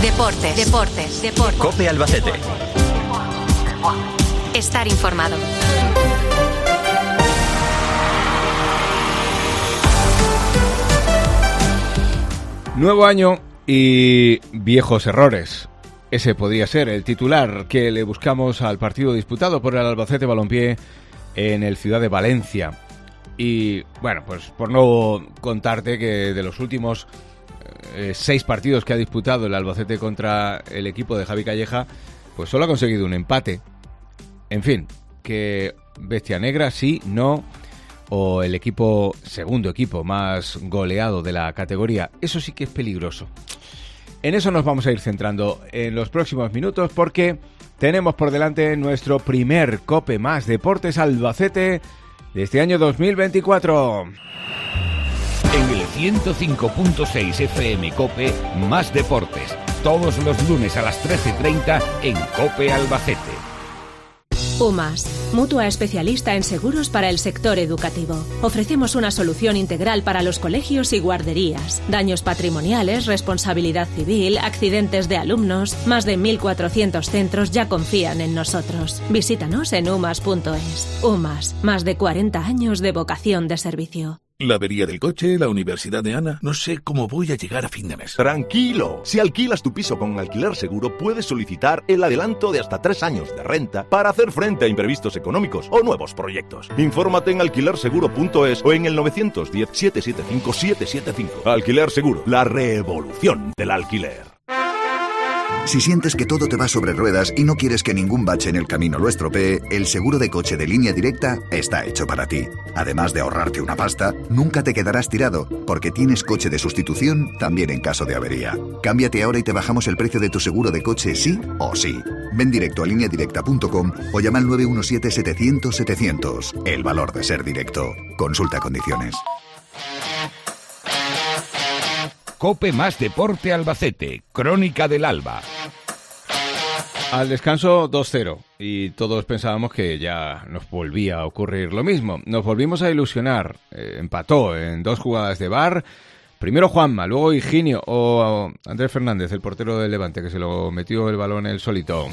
Deportes. COPE Albacete. Estar informado. Nuevo año y viejos errores. Ese podría ser el titular que le buscamos al partido disputado por el Albacete Balompié en el Ciudad de Valencia. Y bueno, pues por no contarte que de los últimos 6 partidos que ha disputado el Albacete contra el equipo de Javi Calleja, pues solo ha conseguido un empate. En fin, que bestia negra, sí, no, o el segundo equipo más goleado de la categoría. Eso sí que es peligroso. En eso nos vamos a ir centrando en los próximos minutos porque tenemos por delante nuestro primer COPE más Deportes Albacete de este año 2024. En el 105.6 FM COPE más Deportes, todos los lunes a las 13:30 en COPE Albacete. UMAS, mutua especialista en seguros para el sector educativo. Ofrecemos una solución integral para los colegios y guarderías. Daños patrimoniales, responsabilidad civil, accidentes de alumnos. Más de 1.400 centros ya confían en nosotros. Visítanos en umas.es. UMAS, más de 40 años de vocación de servicio. La avería del coche, la universidad de Ana... No sé cómo voy a llegar a fin de mes. ¡Tranquilo! Si alquilas tu piso con Alquiler Seguro, puedes solicitar el adelanto de hasta 3 años de renta para hacer frente a imprevistos económicos o nuevos proyectos. Infórmate en alquilerseguro.es o en el 910-775-775. Alquiler Seguro, la revolución del alquiler. Si sientes que todo te va sobre ruedas y no quieres que ningún bache en el camino lo estropee, el seguro de coche de Línea Directa está hecho para ti. Además de ahorrarte una pasta, nunca te quedarás tirado, porque tienes coche de sustitución también en caso de avería. Cámbiate ahora y te bajamos el precio de tu seguro de coche sí o sí. Ven directo a lineadirecta.com o llama al 917-700-700. El valor de ser directo. Consulta condiciones. COPE más Deporte Albacete, Crónica del Alba. Al descanso 2-0 y todos pensábamos que ya nos volvía a ocurrir lo mismo. Nos volvimos a ilusionar. Empató en 2 jugadas de VAR. Primero Juanma, luego Higinio o Andrés Fernández, el portero del Levante, que se lo metió el balón él solito.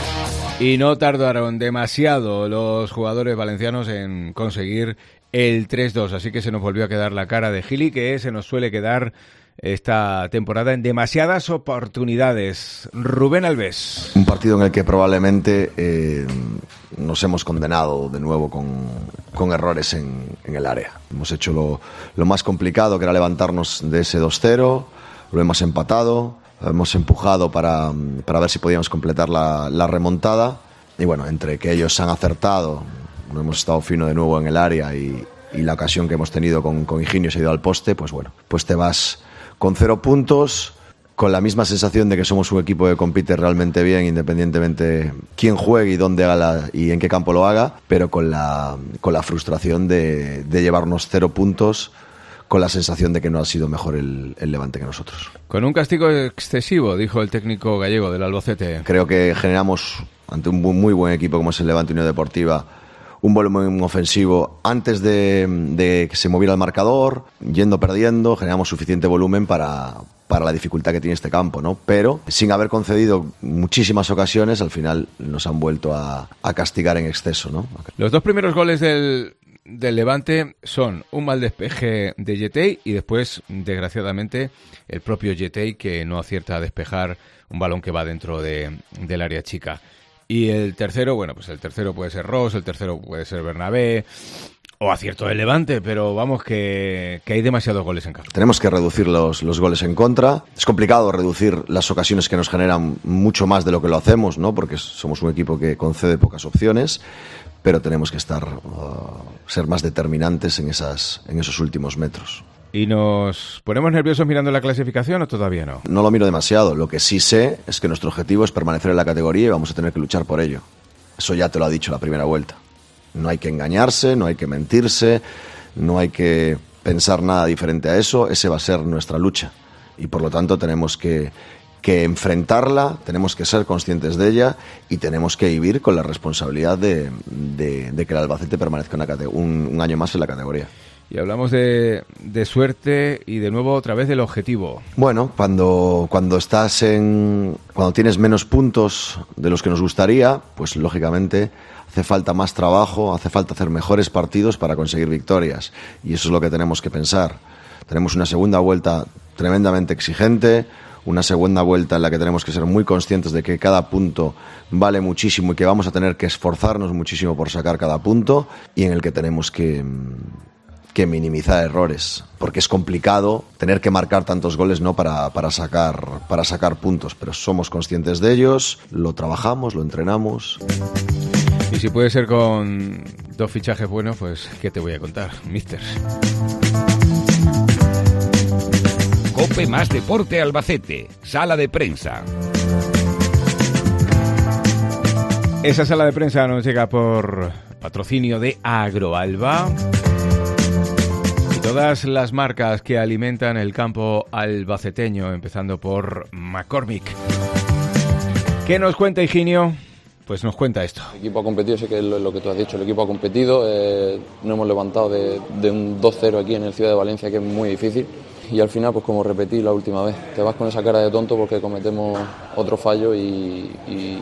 Y no tardaron demasiado los jugadores valencianos en conseguir el 3-2. Así que se nos volvió a quedar la cara de Gili, que se nos suele quedar esta temporada en demasiadas oportunidades. Rubén Alves. Un partido en el que probablemente nos hemos condenado de nuevo con errores en el área. Hemos hecho lo más complicado, que era levantarnos de ese 2-0, lo hemos empatado, hemos empujado para ver si podíamos completar la remontada, y bueno, entre que ellos han acertado, no hemos estado fino de nuevo en el área y la ocasión que hemos tenido con Higinio se ha ido al poste, pues bueno, pues te vas con 0 puntos, con la misma sensación de que somos un equipo que compite realmente bien, independientemente quién juegue y dónde haga y en qué campo lo haga, pero con la frustración de llevarnos 0 puntos, con la sensación de que no ha sido mejor el Levante que nosotros. Con un castigo excesivo, dijo el técnico gallego del Albacete. Creo que generamos, ante un muy buen equipo como es el Levante Unión Deportiva, un volumen ofensivo antes de que se moviera el marcador, yendo perdiendo, generamos suficiente volumen para la dificultad que tiene este campo, ¿no? Pero sin haber concedido muchísimas ocasiones, al final nos han vuelto a castigar en exceso, ¿no? Los 2 primeros goles del Levante son un mal despeje de Yetey y después, desgraciadamente, el propio Yetey, que no acierta a despejar un balón que va dentro del área chica. Y el tercero, bueno, pues el tercero puede ser Ross, el tercero puede ser Bernabé o acierto del Levante, pero vamos que hay demasiados goles en campo. Tenemos que reducir los goles en contra. Es complicado reducir las ocasiones que nos generan mucho más de lo que lo hacemos, ¿no? Porque somos un equipo que concede pocas opciones, pero tenemos que ser más determinantes en esos últimos metros. ¿Y nos ponemos nerviosos mirando la clasificación o todavía no? No lo miro demasiado. Lo que sí sé es que nuestro objetivo es permanecer en la categoría y vamos a tener que luchar por ello. Eso ya te lo ha dicho la primera vuelta. No hay que engañarse, no hay que mentirse, no hay que pensar nada diferente a eso. Esa va a ser nuestra lucha. Y por lo tanto tenemos que enfrentarla, tenemos que ser conscientes de ella y tenemos que vivir con la responsabilidad de que el Albacete permanezca un año más en la categoría. Y hablamos de suerte y de nuevo otra vez del objetivo. Bueno, cuando tienes menos puntos de los que nos gustaría, pues lógicamente hace falta más trabajo, hace falta hacer mejores partidos para conseguir victorias. Y eso es lo que tenemos que pensar. Tenemos una segunda vuelta tremendamente exigente, una segunda vuelta en la que tenemos que ser muy conscientes de que cada punto vale muchísimo y que vamos a tener que esforzarnos muchísimo por sacar cada punto, y en el que tenemos que minimizar errores, porque es complicado tener que marcar tantos goles, ¿no?, para sacar puntos, pero somos conscientes de ellos, lo trabajamos, lo entrenamos. Y si puede ser con 2 fichajes buenos, pues ¿qué te voy a contar, mister? COPE más Deporte Albacete, sala de prensa. Esa sala de prensa nos llega por patrocinio de Agroalba. Todas las marcas que alimentan el campo albaceteño, empezando por McCormick. ¿Qué nos cuenta Higinio? Pues nos cuenta esto. El equipo ha competido, sé que es lo que tú has dicho, el equipo ha competido, nos hemos levantado de un 2-0 aquí en el Ciudad de Valencia, que es muy difícil, y al final, pues como repetí la última vez, te vas con esa cara de tonto porque cometemos otro fallo y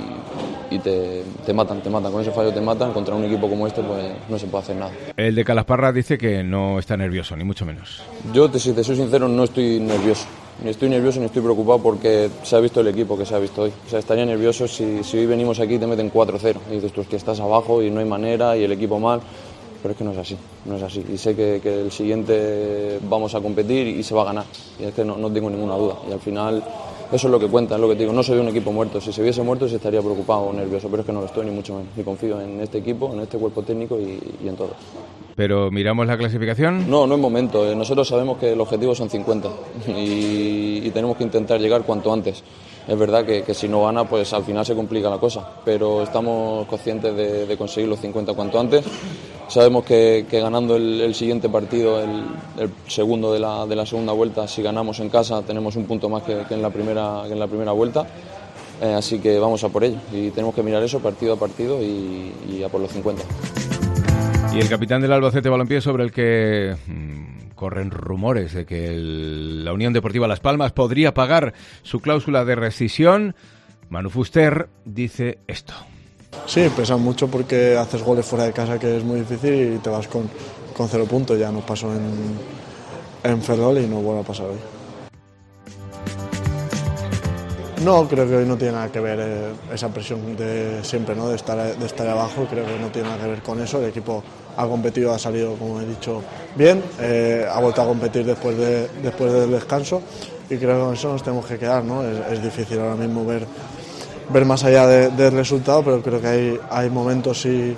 te matan, con ese fallo te matan. Contra un equipo como este pues no se puede hacer nada. El de Calasparra dice que no está nervioso, ni mucho menos. Yo, si te soy sincero, no estoy nervioso. Ni estoy nervioso ni estoy preocupado porque se ha visto el equipo que se ha visto hoy. O sea, estaría nervioso si hoy venimos aquí y te meten 4-0 y dices tú, es que estás abajo y no hay manera y el equipo mal. Pero es que no es así. Y sé que el siguiente vamos a competir y se va a ganar. Y es que no tengo ninguna duda. Y al final eso es lo que cuenta, es lo que te digo. No soy un equipo muerto. Si se hubiese muerto, se estaría preocupado o nervioso. Pero es que no lo estoy, ni mucho menos. Y confío en este equipo, en este cuerpo técnico y en todos. ¿Pero miramos la clasificación? No es momento. Nosotros sabemos que el objetivo son 50 y tenemos que intentar llegar cuanto antes. Es verdad que si no gana, pues al final se complica la cosa, pero estamos conscientes de conseguir los 50 cuanto antes. Sabemos que ganando el siguiente partido, el segundo de la segunda vuelta, si ganamos en casa, tenemos un punto más que en la primera vuelta. Así que vamos a por ello y tenemos que mirar eso partido a partido y a por los 50. Y el capitán del Albacete Balompié, sobre el que corren rumores de que la Unión Deportiva Las Palmas podría pagar su cláusula de rescisión, Manu Fuster dice esto. Sí, pesa mucho porque haces goles fuera de casa, que es muy difícil, y te vas con 0 puntos. Ya nos pasó en Ferrol y no vuelve a pasar hoy. No, creo que hoy no tiene nada que ver esa presión de siempre, ¿no? de estar abajo. Creo que no tiene nada que ver con eso. El equipo ha competido, ha salido, como he dicho, bien. Ha vuelto a competir después del descanso y creo que con eso nos tenemos que quedar, ¿no? Es difícil ahora mismo ver más allá del resultado, pero creo que hay momentos y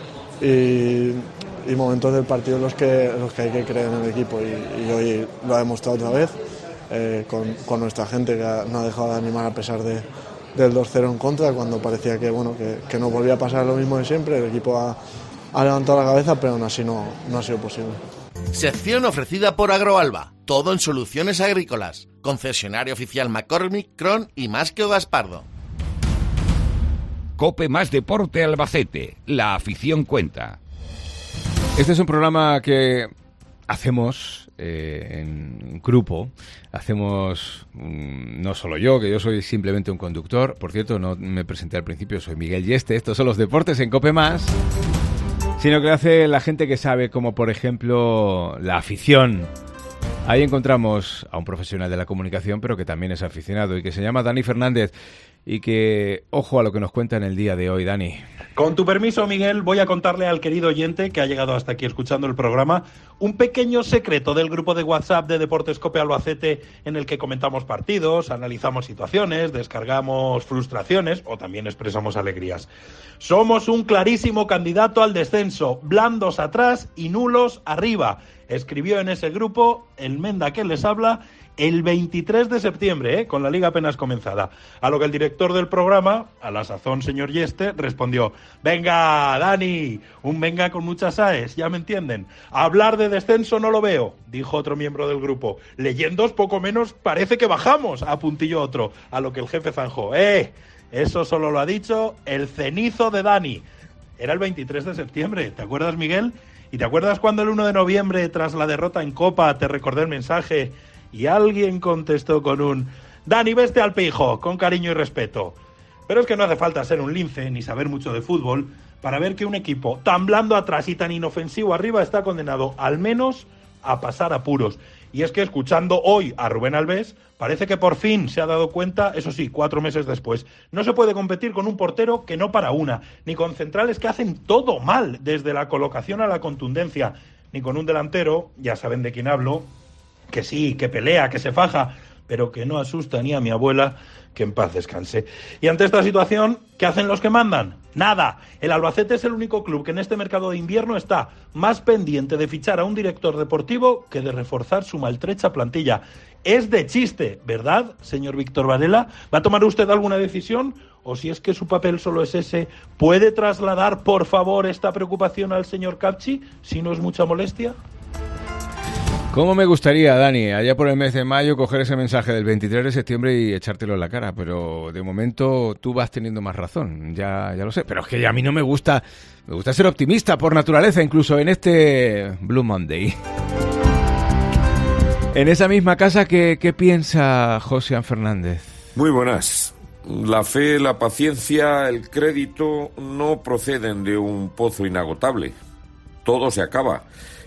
momentos del partido en los que hay que creer en el equipo y hoy lo ha demostrado otra vez. Con nuestra gente, que no ha dejado de animar a pesar del 2-0 en contra, cuando parecía que nos volvía a pasar lo mismo de siempre. El equipo ha levantado la cabeza, pero aún así no ha sido posible. Sección ofrecida por Agroalba, todo en soluciones agrícolas, concesionario oficial McCormick, Cron y Más que Gaspardo. COPE más Deporte Albacete, la afición cuenta. Este es un programa que hacemos en grupo, hacemos no solo yo, que yo soy simplemente un conductor. Por cierto, no me presenté al principio, soy Miguel Yeste. Estos son los deportes en COPE más, sino que lo hace la gente que sabe, como por ejemplo la afición. Ahí encontramos a un profesional de la comunicación, pero que también es aficionado y que se llama Dani Fernández. Y que, ojo a lo que nos cuenta en el día de hoy, Dani. Con tu permiso, Miguel, voy a contarle al querido oyente que ha llegado hasta aquí escuchando el programa un pequeño secreto del grupo de WhatsApp de Deportes COPE Albacete, en el que comentamos partidos, analizamos situaciones, descargamos frustraciones o también expresamos alegrías. Somos un clarísimo candidato al descenso, blandos atrás y nulos arriba. Escribió en ese grupo el Menda que les habla el 23 de septiembre, con la liga apenas comenzada. A lo que el director del programa, a la sazón señor Yeste, respondió: venga, Dani, un venga con muchas aes, ya me entienden. Hablar de descenso no lo veo, dijo otro miembro del grupo. Leyéndos poco menos parece que bajamos, apuntilló otro. A lo que el jefe zanjó: eso solo lo ha dicho el cenizo de Dani. Era el 23 de septiembre, ¿te acuerdas, Miguel? ¿Y te acuerdas cuando el 1 de noviembre, tras la derrota en Copa, te recordé el mensaje y alguien contestó con un Dani, veste al pijo, con cariño y respeto? Pero es que no hace falta ser un lince ni saber mucho de fútbol para ver que un equipo tan blando atrás y tan inofensivo arriba está condenado al menos a pasar apuros. Y es que escuchando hoy a Rubén Albés, parece que por fin se ha dado cuenta, eso sí, 4 meses después. No se puede competir con un portero que no para una, ni con centrales que hacen todo mal, desde la colocación a la contundencia, ni con un delantero, ya saben de quién hablo, que sí, que pelea, que se faja, pero que no asusta ni a mi abuela, que en paz descanse. Y ante esta situación, ¿qué hacen los que mandan? Nada. El Albacete es el único club que en este mercado de invierno está más pendiente de fichar a un director deportivo que de reforzar su maltrecha plantilla. Es de chiste, ¿verdad, señor Víctor Varela? ¿Va a tomar usted alguna decisión? O si es que su papel solo es ese, ¿puede trasladar, por favor, esta preocupación al señor Capchi, si no es mucha molestia? ¿Cómo me gustaría, Dani, allá por el mes de mayo, coger ese mensaje del 23 de septiembre y echártelo en la cara? Pero de momento tú vas teniendo más razón, ya lo sé. Pero es que a mí no me gusta ser optimista por naturaleza, incluso en este Blue Monday. En esa misma casa, ¿qué piensa José Fernández? Muy buenas. La fe, la paciencia, el crédito no proceden de un pozo inagotable. Todo se acaba.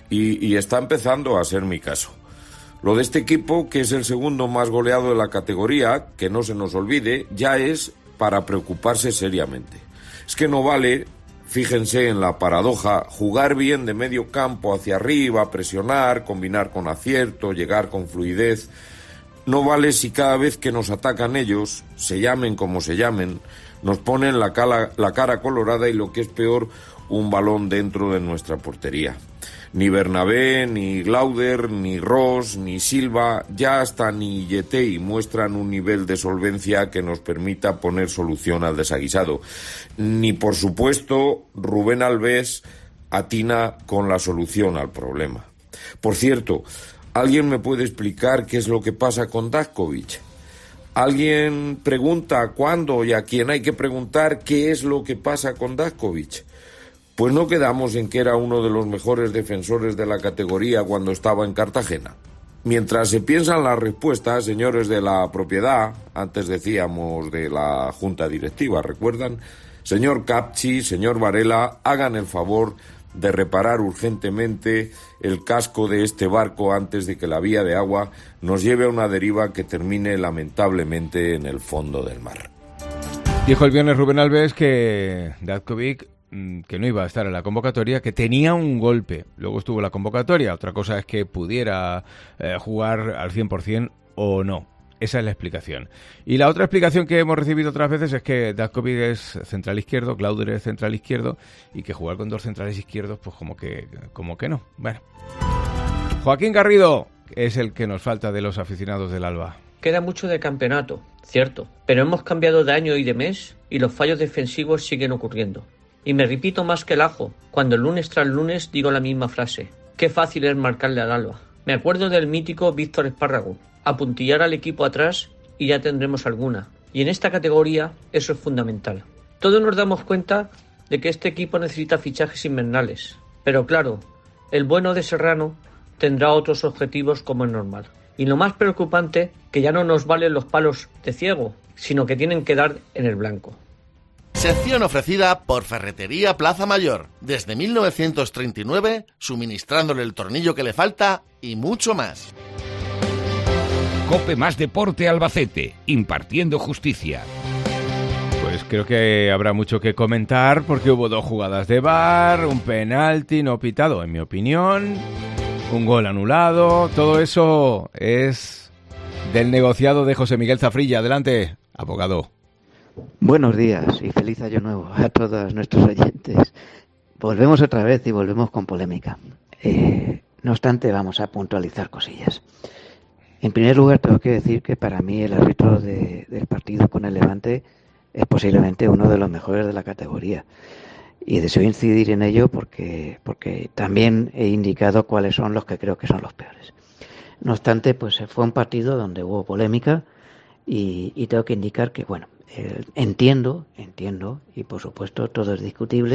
Y está empezando a ser mi caso. Lo de este equipo, que es el segundo más goleado de la categoría, que no se nos olvide, ya es para preocuparse seriamente. Es que no vale, fíjense en la paradoja, jugar bien de medio campo hacia arriba, presionar, combinar con acierto, llegar con fluidez. No vale si cada vez que nos atacan ellos, se llamen como se llamen, nos ponen la cara colorada y, lo que es peor, un balón dentro de nuestra portería. Ni Bernabé, ni Glauder, ni Ross, ni Silva, ya hasta ni Yetey muestran un nivel de solvencia que nos permita poner solución al desaguisado. Ni, por supuesto, Rubén Albés atina con la solución al problema. Por cierto, ¿alguien me puede explicar qué es lo que pasa con Datkovic? ¿Alguien pregunta cuándo y a quién hay que preguntar qué es lo que pasa con Datkovic? Pues no quedamos en que era uno de los mejores defensores de la categoría cuando estaba en Cartagena. Mientras se piensan las respuestas, señores de la propiedad, antes decíamos de la junta directiva, ¿recuerdan? Señor Capchi, señor Varela, hagan el favor de reparar urgentemente el casco de este barco antes de que la vía de agua nos lleve a una deriva que termine lamentablemente en el fondo del mar. Dijo el viernes Rubén Albés que Datkovic, que no iba a estar en la convocatoria, que tenía un golpe. Luego estuvo en la convocatoria. Otra cosa es que pudiera jugar al 100% o no. Esa es la explicación. Y la otra explicación que hemos recibido otras veces es que Datkovic es central izquierdo, Glauder es central izquierdo, y que jugar con dos centrales izquierdos, pues como que no. Bueno. Joaquín Garrido es el que nos falta de los aficionados del Alba. Queda mucho de campeonato, cierto, pero hemos cambiado de año y de mes y los fallos defensivos siguen ocurriendo. Y me repito más que el ajo, cuando lunes tras lunes digo la misma frase. Qué fácil es marcarle al Alba. Me acuerdo del mítico Víctor Espárrago. Apuntillar al equipo atrás y ya tendremos alguna. Y en esta categoría eso es fundamental. Todos nos damos cuenta de que este equipo necesita fichajes invernales. Pero claro, el bueno de Serrano tendrá otros objetivos como es normal. Y lo más preocupante, que ya no nos valen los palos de ciego, sino que tienen que dar en el blanco. Sección ofrecida por Ferretería Plaza Mayor, desde 1939, suministrándole el tornillo que le falta y mucho más. COPE Más Deporte Albacete, impartiendo justicia. Pues creo que habrá mucho que comentar porque hubo 2 jugadas de VAR, un penalti no pitado, en mi opinión, un gol anulado. Todo eso es del negociado de José Miguel Zafrilla. Adelante, abogado. Buenos días y feliz año nuevo a todos nuestros oyentes. Volvemos otra vez y volvemos con polémica. No obstante, vamos a puntualizar cosillas. En primer lugar, tengo que decir que para mí el árbitro del partido con el Levante es posiblemente uno de los mejores de la categoría. Y deseo incidir en ello porque también he indicado cuáles son los que creo que son los peores. No obstante, pues fue un partido donde hubo polémica y tengo que indicar que, bueno, entiendo, y por supuesto todo es discutible,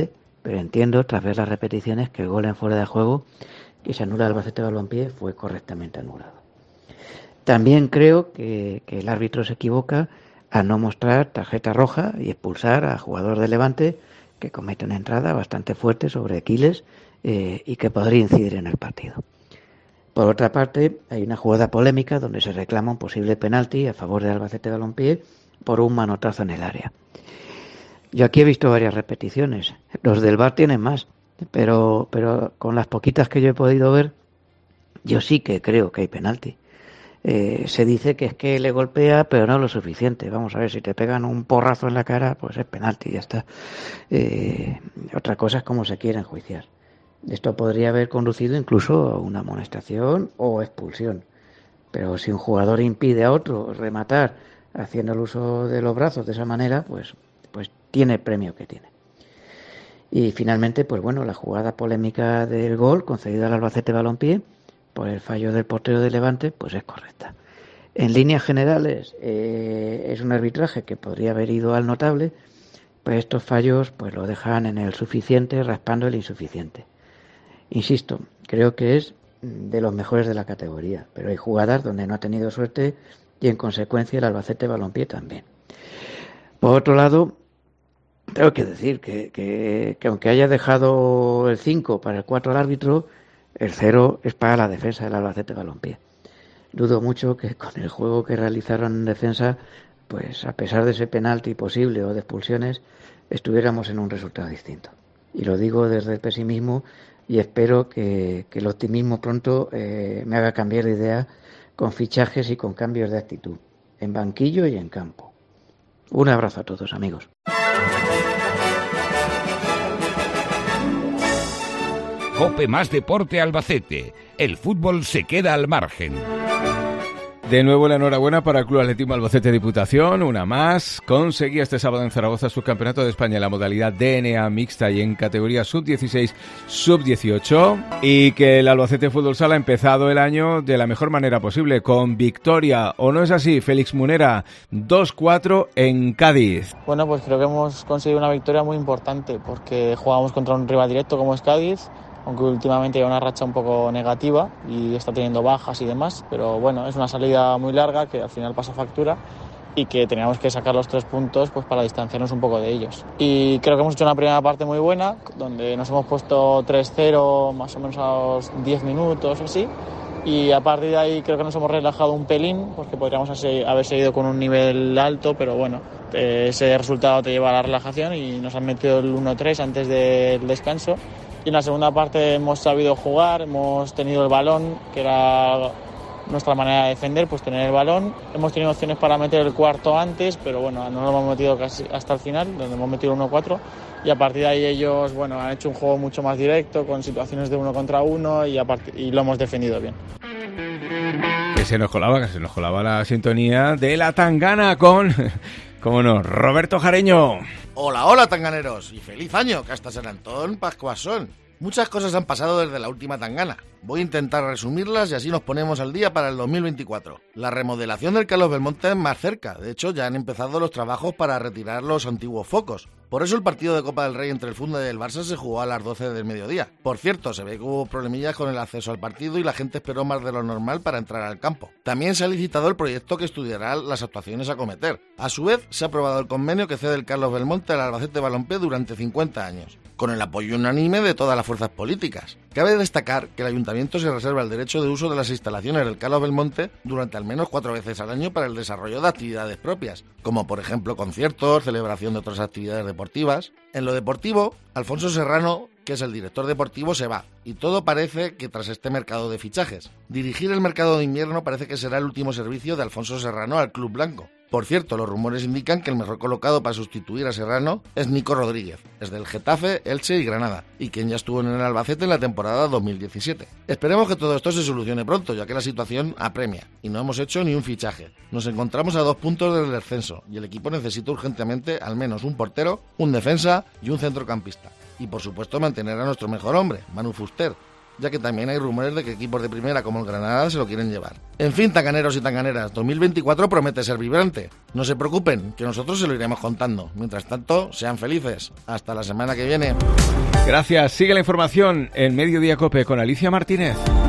pero entiendo, tras ver las repeticiones, que el gol en fuera de juego que se anula al Albacete Balompié fue correctamente anulado. También creo que el árbitro se equivoca al no mostrar tarjeta roja y expulsar a jugador de Levante que comete una entrada bastante fuerte sobre Quiles y que podría incidir en el partido. Por otra parte, hay una jugada polémica donde se reclama un posible penalti a favor de Albacete Balompié por un manotazo en el área. Yo aquí he visto varias repeticiones. Los del VAR tienen más, pero con las poquitas que yo he podido ver, yo sí que creo que hay penalti. Se dice que es que le golpea, pero no lo suficiente. Vamos a ver, si te pegan un porrazo en la cara, pues es penalti, ya está. Otra cosa es cómo se quiere enjuiciar. Esto podría haber conducido incluso a una amonestación o expulsión. Pero si un jugador impide a otro rematar haciendo el uso de los brazos de esa manera, pues tiene el premio que tiene. Y finalmente, pues bueno, la jugada polémica del gol concedida al Albacete Balompié por el fallo del portero de Levante, pues es correcta. En líneas generales, es un arbitraje que podría haber ido al notable, pues estos fallos pues lo dejan en el suficiente, raspando el insuficiente. Insisto, creo que es de los mejores de la categoría, pero hay jugadas donde no ha tenido suerte y en consecuencia el Albacete Balompié también. Por otro lado, tengo que decir que aunque haya dejado el 5 para el 4 al árbitro, el 0 es para la defensa del Albacete Balompié. Dudo mucho que con el juego que realizaron en defensa, pues a pesar de ese penalti posible o de expulsiones, estuviéramos en un resultado distinto. Y lo digo desde el pesimismo y espero que el optimismo pronto me haga cambiar de idea con fichajes y con cambios de actitud, en banquillo y en campo. Un abrazo a todos, amigos. COPE más Deporte Albacete. El fútbol se queda al margen. De nuevo la enhorabuena para el Club Atletismo Albacete Diputación, una más. Conseguía este sábado en Zaragoza su Campeonato de España en la modalidad DNA mixta y en categoría sub-16, sub-18. Y que el Albacete Fútbol Sala ha empezado el año de la mejor manera posible, con victoria, ¿o no es así, Félix Munera? 2-4 en Cádiz. Bueno, pues creo que hemos conseguido una victoria muy importante, porque jugamos contra un rival directo como es Cádiz, aunque últimamente lleva una racha un poco negativa y está teniendo bajas y demás, pero bueno, es una salida muy larga que al final pasa factura y que teníamos que sacar los 3 puntos pues para distanciarnos un poco de ellos. Y creo que hemos hecho una primera parte muy buena, donde nos hemos puesto 3-0 más o menos a los 10 minutos o así, y a partir de ahí creo que nos hemos relajado un pelín, porque podríamos haber seguido con un nivel alto, pero bueno, ese resultado te lleva a la relajación y nos han metido el 1-3 antes del descanso. Y en la segunda parte hemos sabido jugar, hemos tenido el balón, que era nuestra manera de defender, pues tener el balón. Hemos tenido opciones para meter el cuarto antes, pero bueno, no lo hemos metido casi hasta el final, donde hemos metido 1-4. Y a partir de ahí ellos, bueno, han hecho un juego mucho más directo, con situaciones de 1 contra 1 y lo hemos defendido bien. Que se nos colaba la sintonía de la tangana con, cómo no, Roberto Jareño. Hola, hola tanganeros y feliz año, que hasta San Antón Pascuas son. Muchas cosas han pasado desde la última tangana. Voy a intentar resumirlas y así nos ponemos al día para el 2024. La remodelación del Carlos Belmonte es más cerca. De hecho, ya han empezado los trabajos para retirar los antiguos focos. Por eso el partido de Copa del Rey entre el Funda y el Barça se jugó a las 12 del mediodía. Por cierto, se ve que hubo problemillas con el acceso al partido y la gente esperó más de lo normal para entrar al campo. También se ha licitado el proyecto que estudiará las actuaciones a cometer. A su vez, se ha aprobado el convenio que cede el Carlos Belmonte al Albacete Balompié durante 50 años, con el apoyo unánime de todas las fuerzas políticas. Cabe destacar que el Ayuntamiento se reserva el derecho de uso de las instalaciones del Carlos Belmonte durante al menos 4 veces al año para el desarrollo de actividades propias, como por ejemplo conciertos, celebración de otras actividades deportivas. En lo deportivo, Alfonso Serrano, que es el director deportivo, se va, y todo parece que tras este mercado de fichajes. Dirigir el mercado de invierno parece que será el último servicio de Alfonso Serrano al Club Blanco. Por cierto, los rumores indican que el mejor colocado para sustituir a Serrano es Nico Rodríguez, es del Getafe, Elche y Granada, y quien ya estuvo en el Albacete en la temporada 2017. Esperemos que todo esto se solucione pronto, ya que la situación apremia, y no hemos hecho ni un fichaje. Nos encontramos a 2 puntos del descenso, y el equipo necesita urgentemente al menos un portero, un defensa y un centrocampista. Y por supuesto mantener a nuestro mejor hombre, Manu Fuster, ya que también hay rumores de que equipos de primera como el Granada se lo quieren llevar. En fin, tanganeros y tanganeras, 2024 promete ser vibrante. No se preocupen, que nosotros se lo iremos contando. Mientras tanto, sean felices. Hasta la semana que viene. Gracias. Sigue la información en Mediodía COPE con Alicia Martínez.